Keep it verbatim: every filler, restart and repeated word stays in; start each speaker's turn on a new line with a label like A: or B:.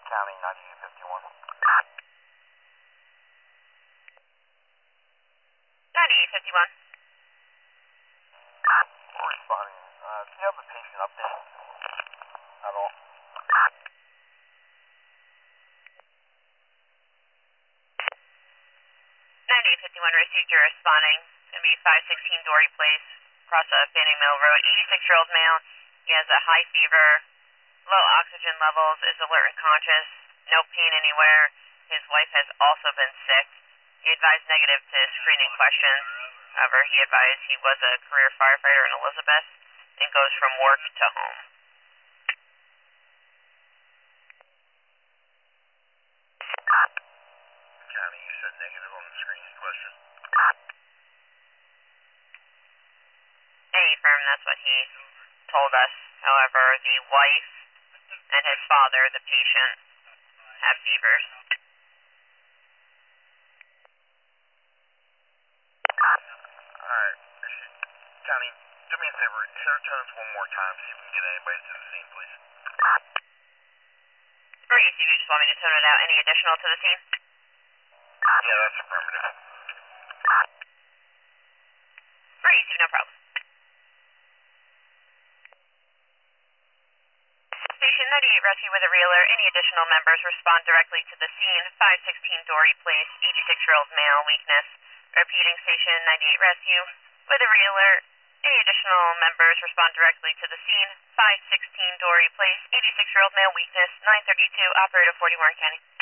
A: County ninety-eight fifty-one.
B: ninety-eight fifty-one.
A: We're responding. Uh, do you have a patient update at all?
B: ninety-eight fifty-one received your responding. It's going to be five sixteen Dory Place, across of Fanning Mill Road. eighty-six-year-old male. He has a high fever, low oxygen levels, is alert and conscious, no pain anywhere. His wife has also been sick. He advised negative to screening questions. However, he advised he was a career firefighter in Elizabeth and goes from work to home.
A: County, you said negative on the screening question.
B: A firm, that's what he told us. However, the wife and his father, the patient, have fevers.
A: Alright, County, do me a favor, hit our tones one more time, see if we can get anybody to the scene, please.
B: Breeze, you just want me to tone it out. Any additional to the scene?
A: Yeah, that's affirmative.
B: Breeze, no problem. Station ninety-eight Rescue with a Reeler. Any additional members respond directly to the scene. five sixteen Dory Place, eighty-six-year-old male, weakness. Repeating Station ninety-eight Rescue with a Reeler. Any additional members respond directly to the scene. five sixteen Dory Place, eighty-six-year-old male, weakness. nine thirty-two, operator forty Warren County.